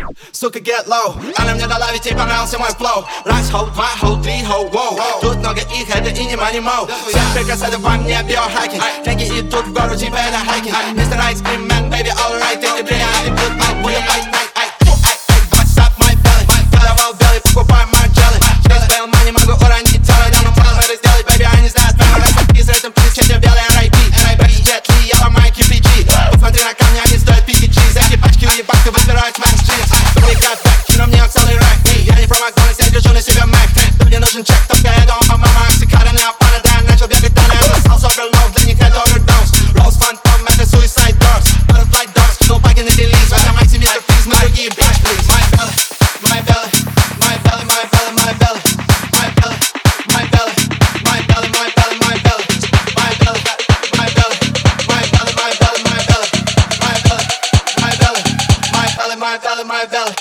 Сука, get low. Она мне дала, ведь ей понравился мой флоу. Раз, хоу, два, хоу, три, хоу, воу. Тут много их, это и не money mo. Всем прикасаться во мне биохакинг. Деньги идут в гору, тебе на хайкинг. Mr. Ice Cream Man, baby, alright. Эти бриллианты тут, my boy, night, night. What's up, my belly? Давал белый, покупай my jelly. Здесь bail money, могу уронить тело. Я научил это сделать, baby, я не знаю, прямо распись. Ритм, плиз, честно, белый R.I.P. R.I.P. Jet Li, я ломаю KPG. Посмотри на камни, они стоят PPG. За эти пачки уебак, ты выбираешь Max Jeans. Но мне он целый рэк. Я не про Макдональдс, я держу на себе Мак. Ты мне нужен чек, только я дома, по мама оксикарен. Я пара, да, начал бегать, да, я стал супер лоу. Для них это overdose. Rose Phantom, это suicide doors. Butterfly doors, кинул баги на делиз. В этом акте мистер Фриз, мы другие, bitch, please. My belly, my belly, my belly, my belly, my belly. My belly, my belly, my belly, my belly, my belly. My belly, my belly, my belly, my belly, my belly. My belly, my belly, my belly, my belly.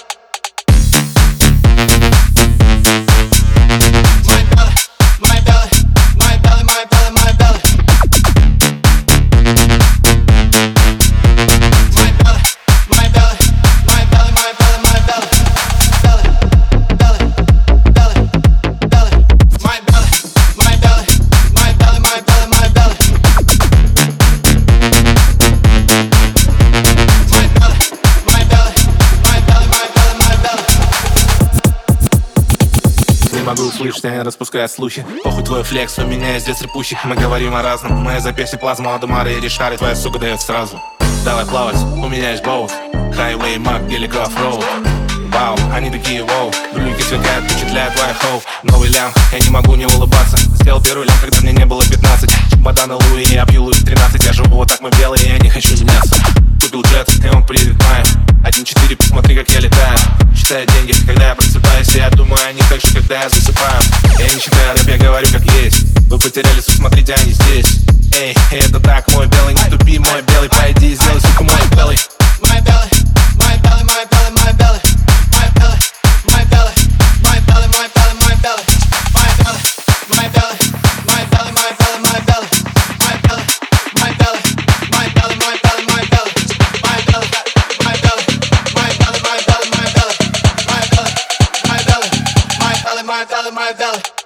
Могу услышать, я распускаю слухи. Похуй твой флекс, у меня здесь репущий. Мы говорим о разном, моя запястье плазма, Адамары и Ришары, твоя сука дает сразу. Давай плавать, у меня есть боут. Хайвей, мак, гелик, оффроуд. Вау, они такие воу. Брюльки сверкают, впечатляет твоя хоу. Новый лям, я не могу не улыбаться. Сделал первый лям, когда мне не было 15. Бадана Луи, я пью Луи 13. Я живу вот так, мы белые, я не хочу меняться. Купил джет, и он приедет в мае. 1-4, посмотри, как я летаю. Считаю деньги, когда я просыпаюсь. Я думаю о них так же, когда я засыпаю. Я не считаю рэп, я говорю как есть. Вы потеряли суть, смотрите, они здесь. Эй, это так, мой белый, не тупи, мой белый. Пойди и сделай, сука, мой белый. My belly, my belly, my belly, my belly. My belly, my belly, my belly, my belly, my belly. My belly, my belly, my belly, my belly, my belly. My belly, my belly, my belly, my belly, my belly. My belly, my belly, my belly, my belly, my belly. My belly, my belly, my belly, my belly, my belly.